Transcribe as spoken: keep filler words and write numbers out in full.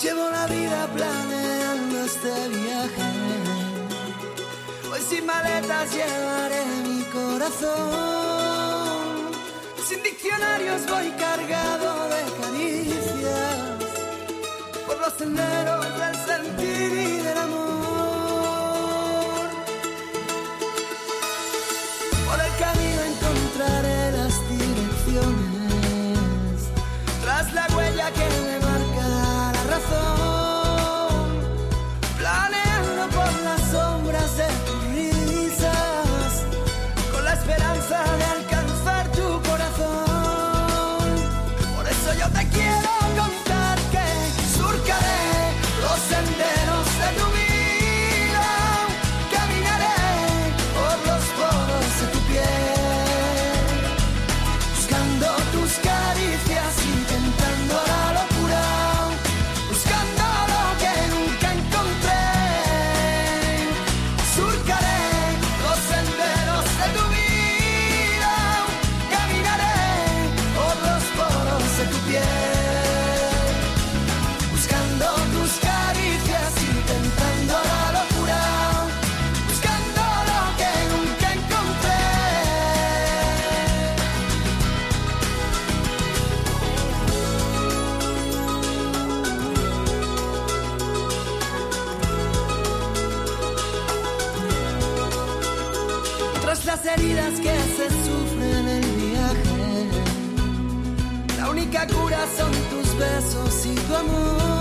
Llevo la vida planeando este viaje. Hoy sin maletas llevaré mi corazón. Sin diccionarios voy cargado de caricias por los senderos del sentir y del amor. Por el camino encontraré las direcciones, tras la huella que me marca la razón, planeando por las sombras de tus risas, con la esperanza de alcanzar tu corazón. Por eso yo te quiero contar que surcaré los senderos de tu vida, caminaré por los poros de tu piel, buscando tus caricias, intentando la locura, buscando lo que nunca encontré. Surcaré los senderos de tu vida, caminaré por los poros de tu piel, buscando tus caricias, intentando la locura, buscando lo que nunca encontré. Tras las heridas que se sufren en el viaje, la única cura son tus besos y tu amor.